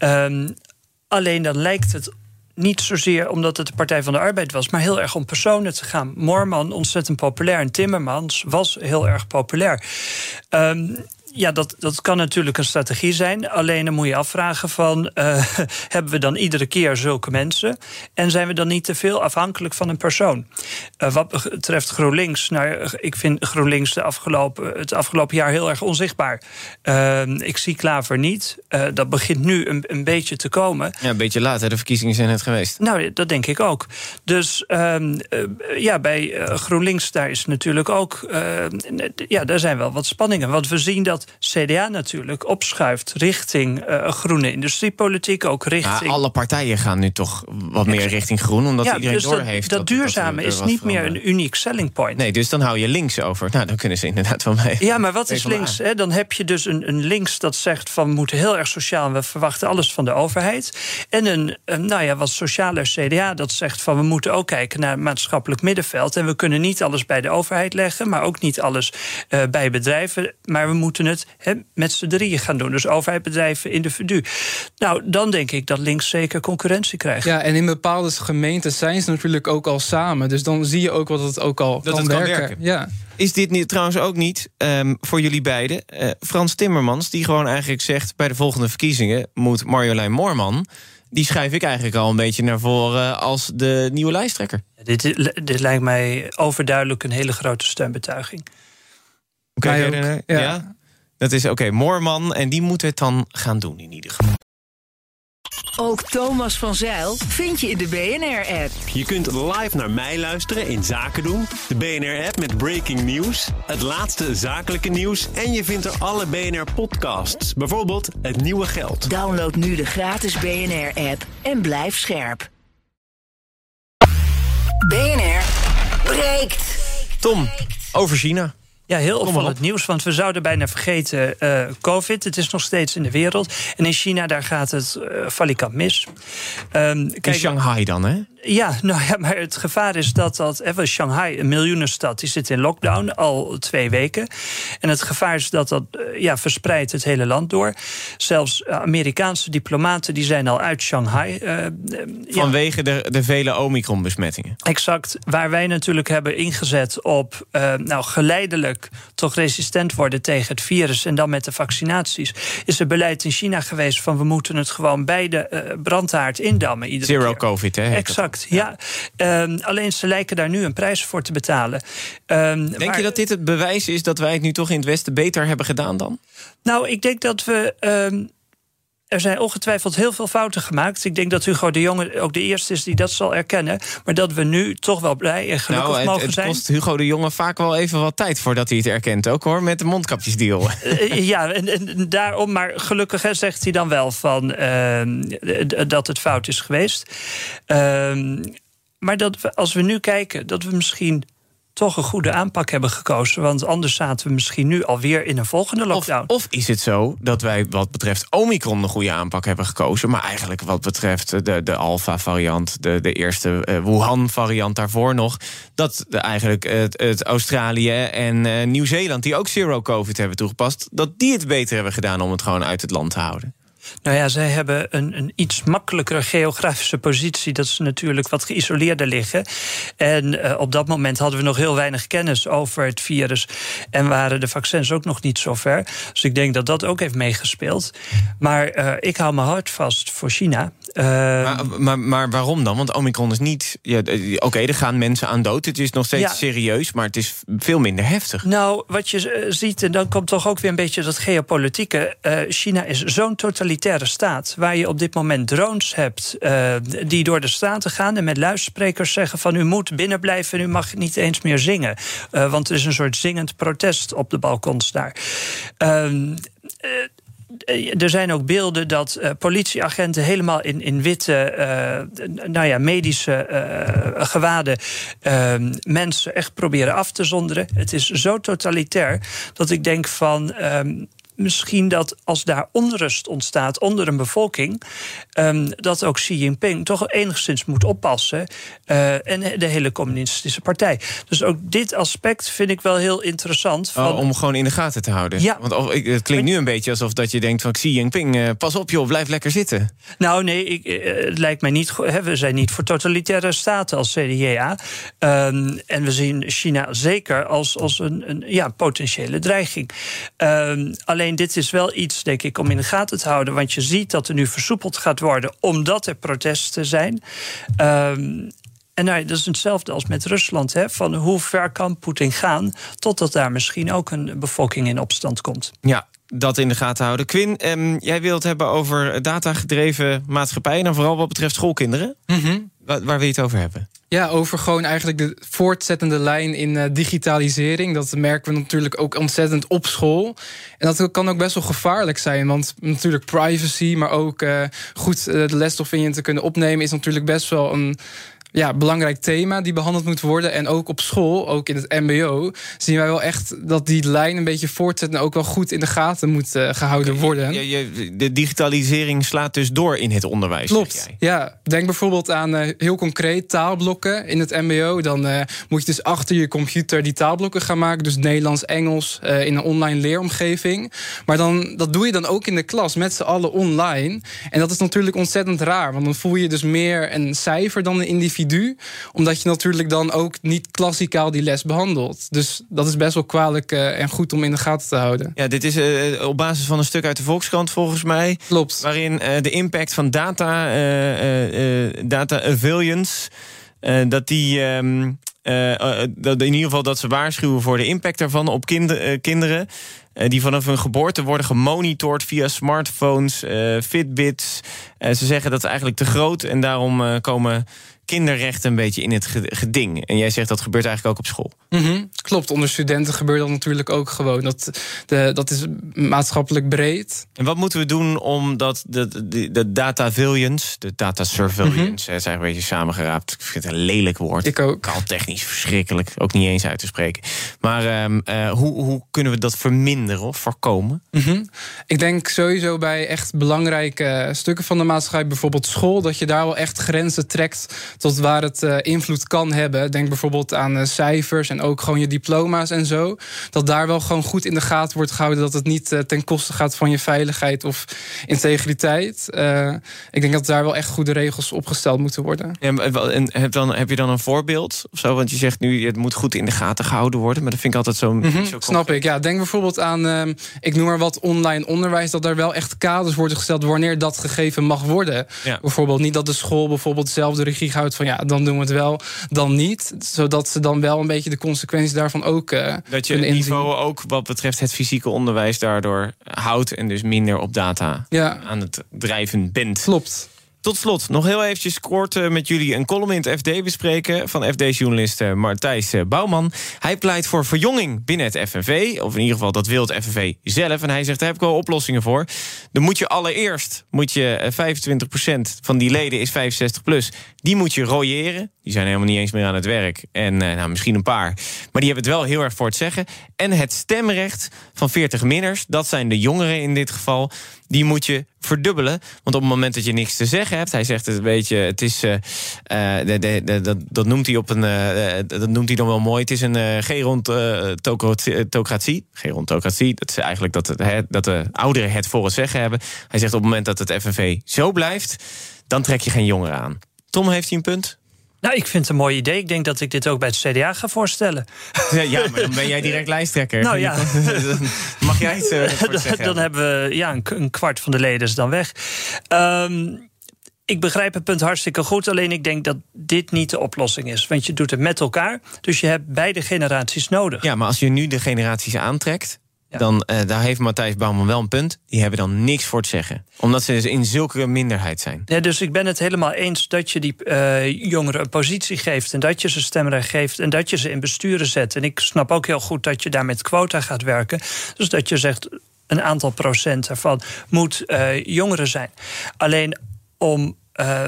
Alleen dan lijkt het niet zozeer omdat het de Partij van de Arbeid was, maar heel erg om personen te gaan. Moorman, ontzettend populair. En Timmermans was heel erg populair. Ja, dat kan natuurlijk een strategie zijn. Alleen dan moet je afvragen van, hebben we dan iedere keer zulke mensen? En zijn we dan niet te veel afhankelijk van een persoon? Wat betreft GroenLinks, ik vind GroenLinks het afgelopen jaar heel erg onzichtbaar. Ik zie Klaver niet. Dat begint nu een beetje te komen. Ja, een beetje laat, hè? De verkiezingen zijn net geweest. Nou, dat denk ik ook. Dus bij GroenLinks, daar is natuurlijk ook daar zijn wel wat spanningen. Want we zien dat CDA natuurlijk opschuift richting groene industriepolitiek, ook richting. Ja, alle partijen gaan nu toch wat meer richting groen, omdat iedereen dus doorheeft. Dat duurzame is niet meer een uniek selling point. Nee, dus dan hou je links over. Nou, dan kunnen ze inderdaad wel mee. Ja, maar wat is links? Hè? Dan heb je dus een links dat zegt van we moeten heel erg sociaal en we verwachten alles van de overheid. En een wat socialer CDA dat zegt van we moeten ook kijken naar het maatschappelijk middenveld. En we kunnen niet alles bij de overheid leggen, maar ook niet alles bij bedrijven. Maar we moeten het met z'n drieën gaan doen. Dus overheid, bedrijven, individu. Nou, dan denk ik dat links zeker concurrentie krijgt. Ja, en in bepaalde gemeenten zijn ze natuurlijk ook al samen. Dus dan zie je ook wat het ook al kan werken. Ja. Is dit niet, trouwens ook niet voor jullie beiden? Frans Timmermans, die gewoon eigenlijk zegt bij de volgende verkiezingen moet Marjolein Moorman, die schrijf ik eigenlijk al een beetje naar voren als de nieuwe lijsttrekker. Dit lijkt mij overduidelijk een hele grote steunbetuiging. Oké, ja. Dat is oké, Moorman, en die moet het dan gaan doen in ieder geval. Ook Thomas van Zijl vind je in de BNR-app. Je kunt live naar mij luisteren in Zaken doen, de BNR-app met breaking news, het laatste zakelijke nieuws en je vindt er alle BNR-podcasts, bijvoorbeeld Het Nieuwe Geld. Download nu de gratis BNR-app en blijf scherp. BNR breekt. Tom, over China. Ja, heel opvallend nieuws, want we zouden bijna vergeten COVID. Het is nog steeds in de wereld. En in China, daar gaat het valikant mis. In Shanghai dan, hè? Ja, maar het gevaar is dat Shanghai, een miljoenenstad, die zit in lockdown al 2 weken. En het gevaar is dat verspreidt het hele land door. Zelfs Amerikaanse diplomaten die zijn al uit Shanghai. Vanwege de vele Omicron-besmettingen. Exact. Waar wij natuurlijk hebben ingezet op geleidelijk toch resistent worden tegen het virus en dan met de vaccinaties, is er beleid in China geweest van we moeten het gewoon bij de brandhaard indammen. Zero keer. COVID, hè? Exact. Ja. Alleen ze lijken daar nu een prijs voor te betalen. Denk je dat dit het bewijs is dat wij het nu toch in het Westen beter hebben gedaan dan? Nou, ik denk dat we er zijn ongetwijfeld heel veel fouten gemaakt. Ik denk dat Hugo de Jonge ook de eerste is die dat zal erkennen. Maar dat we nu toch wel blij en gelukkig mogen zijn. Het kost Hugo de Jonge vaak wel even wat tijd voordat hij het erkent. Ook hoor, met de mondkapjesdeal. Ja, en daarom, maar gelukkig zegt hij dan wel van dat het fout is geweest. Maar dat we, als we nu kijken, dat we misschien toch een goede aanpak hebben gekozen. Want anders zaten we misschien nu alweer in een volgende lockdown. Of is het zo dat wij wat betreft Omicron een goede aanpak hebben gekozen, maar eigenlijk wat betreft de Alpha-variant, de eerste Wuhan-variant daarvoor nog, dat eigenlijk het Australië en Nieuw-Zeeland, die ook zero COVID hebben toegepast, dat die het beter hebben gedaan om het gewoon uit het land te houden? Nou ja, zij hebben een iets makkelijkere geografische positie. Dat ze natuurlijk wat geïsoleerder liggen. En op dat moment hadden we nog heel weinig kennis over het virus. En waren de vaccins ook nog niet zo ver. Dus ik denk dat dat ook heeft meegespeeld. Maar ik hou mijn hart vast voor China. Maar waarom dan? Want Omicron is niet... Ja, Oké, er gaan mensen aan dood. Het is nog steeds serieus, maar het is veel minder heftig. Nou, wat je ziet, en dan komt toch ook weer een beetje dat geopolitieke. China is zo'n totalitaire staat, waar je op dit moment drones hebt die door de straten gaan en met luidsprekers zeggen van u moet binnen blijven en u mag niet eens meer zingen. Want er is een soort zingend protest op de balkons daar. Er zijn ook beelden dat politieagenten helemaal in witte medische gewaden mensen echt proberen af te zonderen. Het is zo totalitair dat ik denk van misschien dat als daar onrust ontstaat onder een bevolking, dat ook Xi Jinping toch enigszins moet oppassen en de hele communistische partij. Dus ook dit aspect vind ik wel heel interessant. Om gewoon in de gaten te houden. Ja. Want het klinkt nu een beetje alsof dat je denkt van Xi Jinping, pas op joh, blijf lekker zitten. Nou nee, het lijkt mij niet. We zijn niet voor totalitaire staten als CDA. En we zien China zeker als een potentiële dreiging. Alleen dit is wel iets, denk ik, om in de gaten te houden. Want je ziet dat er nu versoepeld gaat worden omdat er protesten zijn. En dat is hetzelfde als met Rusland. Van hoe ver kan Poetin gaan totdat daar misschien ook een bevolking in opstand komt. Ja, dat in de gaten houden. Quinn, jij wilt het hebben over datagedreven maatschappij. En vooral wat betreft schoolkinderen. Mm-hmm. Waar wil je het over hebben? Ja, over gewoon eigenlijk de voortzettende lijn in digitalisering. Dat merken we natuurlijk ook ontzettend op school. En dat kan ook best wel gevaarlijk zijn. Want natuurlijk privacy, maar ook goed de lesstof in je te kunnen opnemen is natuurlijk best wel een belangrijk thema die behandeld moet worden. En ook op school, ook in het mbo, zien wij wel echt dat die lijn een beetje voortzet en ook wel goed in de gaten moet gehouden worden. De digitalisering slaat dus door in het onderwijs. Klopt, ja. Denk bijvoorbeeld aan heel concreet taalblokken in het mbo. Dan moet je dus achter je computer die taalblokken gaan maken. Dus Nederlands, Engels, in een online leeromgeving. Maar dat doe je dan ook in de klas met z'n allen online. En dat is natuurlijk ontzettend raar. Want dan voel je dus meer een cijfer dan een individu. Omdat je natuurlijk dan ook niet klassikaal die les behandelt. Dus dat is best wel kwalijk en goed om in de gaten te houden. Ja, dit is op basis van een stuk uit de Volkskrant volgens mij. Klopt. Waarin de impact van data availance, dat die in ieder geval dat ze waarschuwen voor de impact daarvan op kinderen. Die vanaf hun geboorte worden gemonitord via smartphones, Fitbits. Ze zeggen dat is eigenlijk te groot en daarom komen kinderrechten een beetje in het geding. En jij zegt dat gebeurt eigenlijk ook op school. Mm-hmm. Klopt, onder studenten gebeurt dat natuurlijk ook gewoon. Dat is maatschappelijk breed. En wat moeten we doen om de data surveillance, is eigenlijk een beetje samengeraapt. Ik vind het een lelijk woord. Ik ook. Taaltechnisch verschrikkelijk, ook niet eens uit te spreken. Maar hoe kunnen we dat verminderen of voorkomen? Mm-hmm. Ik denk sowieso bij echt belangrijke stukken van de maatschappij, bijvoorbeeld school, dat je daar wel echt grenzen trekt tot waar het invloed kan hebben. Denk bijvoorbeeld aan cijfers en ook gewoon je diploma's en zo. Dat daar wel gewoon goed in de gaten wordt gehouden, dat het niet ten koste gaat van je veiligheid of integriteit. Ik denk dat daar wel echt goede regels opgesteld moeten worden. Ja, en heb je dan een voorbeeld of zo? Want je zegt nu, het moet goed in de gaten gehouden worden, maar dat vind ik altijd zo... Mm-hmm, snap ik, ja. Denk bijvoorbeeld aan, ik noem maar wat, online onderwijs, dat er wel echt kaders worden gesteld wanneer dat gegeven mag worden. Ja. Bijvoorbeeld niet dat de school bijvoorbeeld zelf de regie houdt van dan doen we het wel, dan niet. Zodat ze dan wel een beetje de consequenties daarvan ook dat je het niveau ook wat betreft het fysieke onderwijs daardoor houdt en dus minder op data aan het drijven bent. Klopt. Tot slot, nog heel eventjes kort met jullie een column in het FD bespreken van FD-journalist Martijs Bouwman. Hij pleit voor verjonging binnen het FNV, of in ieder geval dat wil het FNV zelf. En hij zegt, daar heb ik wel oplossingen voor. Dan moet je allereerst 25% van die leden is 65 plus. Die moet je royeren. Die zijn helemaal niet eens meer aan het werk. En misschien een paar. Maar die hebben het wel heel erg voor het zeggen. En het stemrecht van 40-minners, dat zijn de jongeren in dit geval, die moet je verdubbelen. Want op het moment dat je niks te zeggen hebt, hij zegt het een beetje, het is dat noemt hij dat noemt hij dan wel mooi. Het is een gerontocratie. Gerontocratie, dat is eigenlijk dat de ouderen het voor het zeggen hebben. Hij zegt op het moment dat het FNV zo blijft, dan trek je geen jongeren aan. Tom, heeft hij een punt? Nou, ik vind het een mooi idee. Ik denk dat ik dit ook bij het CDA ga voorstellen. Ja, maar dan ben jij direct lijsttrekker. Nou ja. Mag jij het voor het zeggen? Dan hebben we een kwart van de leden is dan weg. Ik begrijp het punt hartstikke goed. Alleen ik denk dat dit niet de oplossing is. Want je doet het met elkaar. Dus je hebt beide generaties nodig. Ja, maar als je nu de generaties aantrekt... dan daar heeft Matthijs Bouwman wel een punt. Die hebben dan niks voor te zeggen. Omdat ze dus in zulke minderheid zijn. Ja, dus ik ben het helemaal eens dat je die jongeren een positie geeft... en dat je ze stemrecht geeft en dat je ze in besturen zet. En ik snap ook heel goed dat je daar met quota gaat werken. Dus dat je zegt, een aantal procent ervan moet jongeren zijn. Alleen om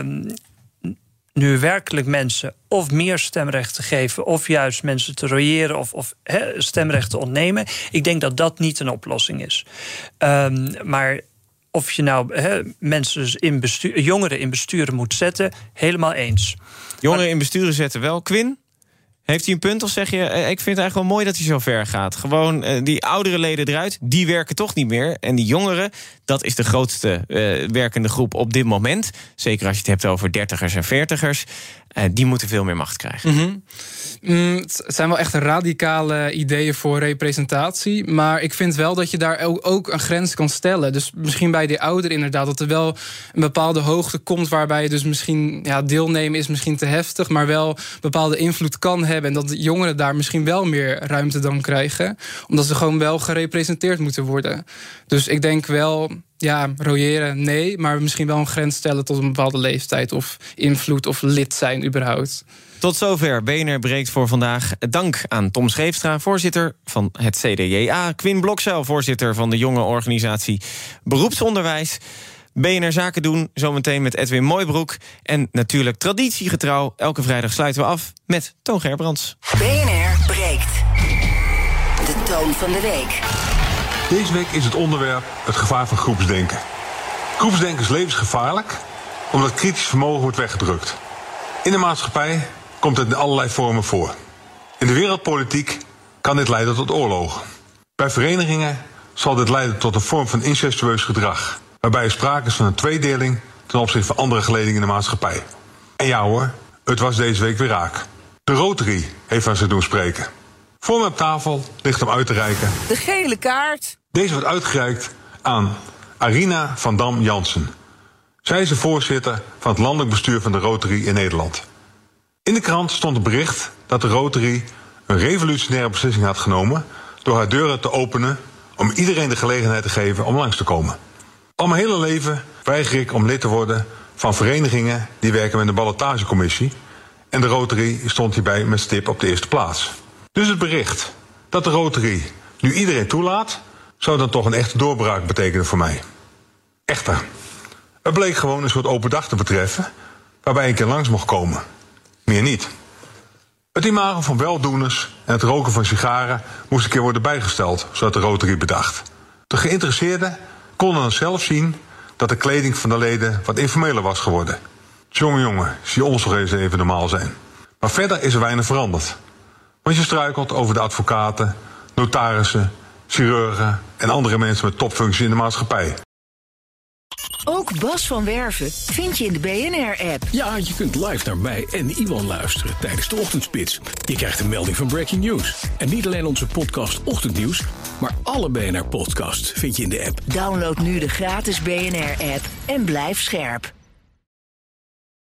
nu werkelijk mensen of meer stemrecht te geven... of juist mensen te royeren of stemrecht te ontnemen... ik denk dat dat niet een oplossing is. Maar of je nou mensen dus jongeren in besturen moet zetten... helemaal eens. Jongeren in besturen zetten wel. Quinn? Heeft hij een punt of zeg je, ik vind het eigenlijk wel mooi dat hij zo ver gaat. Gewoon die oudere leden eruit, die werken toch niet meer. En die jongeren, dat is de grootste werkende groep op dit moment. Zeker als je het hebt over 30ers en 40ers. Die moeten veel meer macht krijgen. Mm-hmm. Het zijn wel echt radicale ideeën voor representatie. Maar ik vind wel dat je daar ook een grens kan stellen. Dus misschien bij die ouderen inderdaad... dat er wel een bepaalde hoogte komt... waarbij je dus misschien... deelnemen is misschien te heftig... maar wel bepaalde invloed kan hebben... en dat de jongeren daar misschien wel meer ruimte dan krijgen. Omdat ze gewoon wel gerepresenteerd moeten worden. Dus ik denk wel... royeren, nee, maar misschien wel een grens stellen tot een bepaalde leeftijd... of invloed of lid zijn überhaupt. Tot zover. BNR breekt voor vandaag. Dank aan Tom Scheepstra, voorzitter van het CDJA. Quinn Blokzeil, voorzitter van de jonge organisatie Beroepsonderwijs. BNR Zaken doen, zometeen met Edwin Mooibroek. En natuurlijk traditiegetrouw, elke vrijdag sluiten we af met Toon Gerbrands. BNR breekt. De toon van de week. Deze week is het onderwerp het gevaar van groepsdenken. Groepsdenken is levensgevaarlijk, omdat kritisch vermogen wordt weggedrukt. In de maatschappij komt het in allerlei vormen voor. In de wereldpolitiek kan dit leiden tot oorlogen. Bij verenigingen zal dit leiden tot een vorm van incestueus gedrag, waarbij er sprake is van een tweedeling ten opzichte van andere geledingen in de maatschappij. En ja hoor, het was deze week weer raak. De Rotary heeft aan zich doen spreken. Voor me op tafel ligt om uit te reiken de gele kaart. Deze wordt uitgereikt aan Arina van Dam-Jansen. Zij is de voorzitter van het landelijk bestuur van de Rotary in Nederland. In de krant stond het bericht dat de Rotary een revolutionaire beslissing had genomen... door haar deuren te openen om iedereen de gelegenheid te geven om langs te komen. Al mijn hele leven weiger ik om lid te worden van verenigingen... die werken met een ballotagecommissie. En de Rotary stond hierbij met stip op de eerste plaats. Dus het bericht dat de Rotary nu iedereen toelaat... zou dan toch een echte doorbraak betekenen voor mij. Echter, het bleek gewoon een soort open dag te betreffen... waarbij ik een keer langs mocht komen. Meer niet. Het imago van weldoeners en het roken van sigaren... moest een keer worden bijgesteld, zo had de Rotary bedacht. De geïnteresseerden konden dan zelf zien... dat de kleding van de leden wat informeler was geworden. Jongen, zie ons nog eens even normaal zijn. Maar verder is er weinig veranderd. Want je struikelt over de advocaten, notarissen, chirurgen... en andere mensen met topfuncties in de maatschappij. Ook Bas van Werven vind je in de BNR-app. Ja, je kunt live naar mij en Iwan luisteren tijdens de ochtendspits. Je krijgt een melding van Breaking News. En niet alleen onze podcast Ochtendnieuws, maar alle BNR-podcasts vind je in de app. Download nu de gratis BNR-app en blijf scherp.